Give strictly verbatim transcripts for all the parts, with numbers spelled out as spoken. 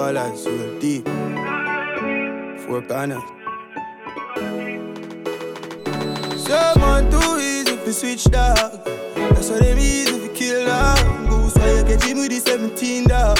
Gualas, real deep. Four corners. So man, too easy to switch dog. That's why them easy to kill dog. Goose why you get him with the seventeen dog.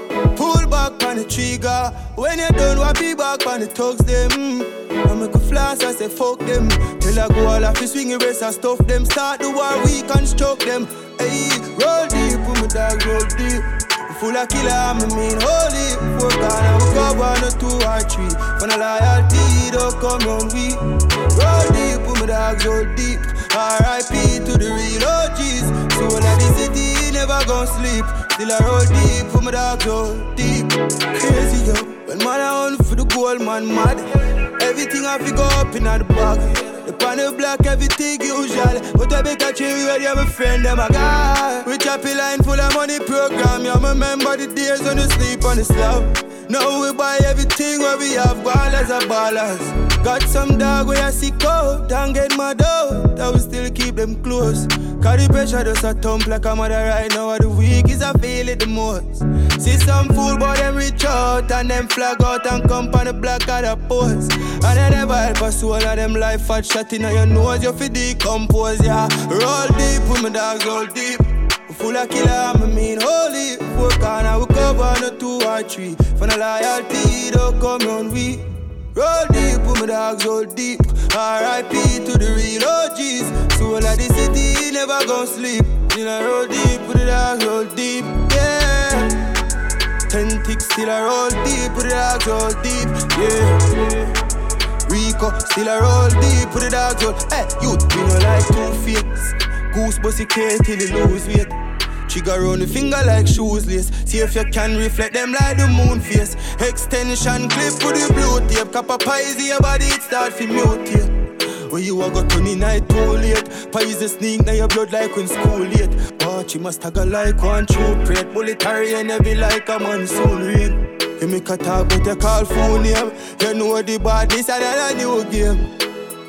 Pull back on the trigger. When you done, what be back on the thugs them. I make a flash, I say fuck them. Tell I go all off the swing race and stuff them. Start the war, we construct them. Hey, roll deep, put my dog roll deep. Full of killer, I mean holy. Four corner, we go one or two or three. For the loyalty, don't come on we. Roll deep, put my dogs roll deep. R I P to the real O Gs. Soul of the city, never gon' sleep. Still I roll deep, put my dogs roll deep. Crazy yo, when man I on for the gold man mad. Everything I figure up in the bag. The panel black, everything usual. But I better chill with you, my friend, them a guy. With happy line full of money program. You remember the days when you sleep on the slab. Now we buy everything where we have ballers and ballers. Got some dog where I sick out and get my dough. That we still keep them close. Cause the pressure just a thump like a mother right now. Of the week is I feel it the most. See some fool but them reach out and them flag out and come on the black of the post. And they never help a soul of them life fat shot in your nose. You fi decompose, yeah. Roll deep with my dogs roll deep. Full of killer, I mean holy. Four corner, we cover no two or three. For the loyalty, don't come on we. Roll deep with my dogs roll deep. R I P to the real O Gs. Soul of the city, never gon' sleep. Still I roll deep with the dogs roll deep, yeah. Ten ticks, still I roll deep with the dogs roll deep, yeah. Rico, still I roll deep with the dogs roll. Hey, youth, we no like two-face. Goose bossy K till you lose weight. Trigger round the finger like shoes lace. See if you can reflect them like the moon face. Extension clip with the blue tape. Copper pies your body it start to mutate. When you a got twenty night too late. Pies the sneak now your blood like when school late. Watch you must tag a like one true prate. Bulletary and heavy like a monsoon rain. You make a talk but you call phone name. You know the badness and a new game.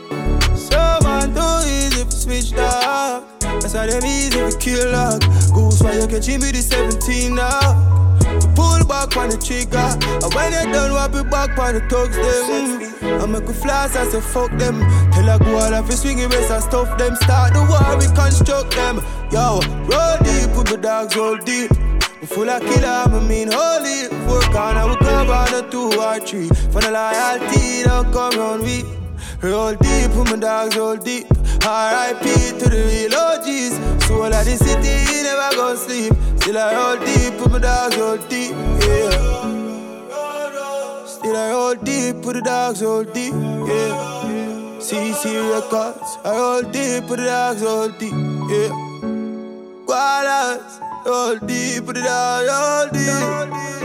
So man too easy to switch dog. That's why them easy to kill dog. Goose why you catch him with the seventeen dog. Pull back on the trigger. And when you done what be back on the thugs them. I make a flash I say fuck them. Tell I go all off the swinging race and stuff them. Start the war we construct them. Yo, roll deep with the dogs roll deep. We full of killer, I mean holy. Four corner we cover no two or three. For the loyalty don't come round we. Roll deep with my dogs roll deep. R I P to the real O Gs. Soul of the city, never gon' sleep. Still I roll deep with my dogs roll deep, yeah. Still I roll deep with the dogs roll deep, yeah. C C Records, I roll deep with the dogs roll deep, yeah. Gualas, roll deep with the dogs roll deep.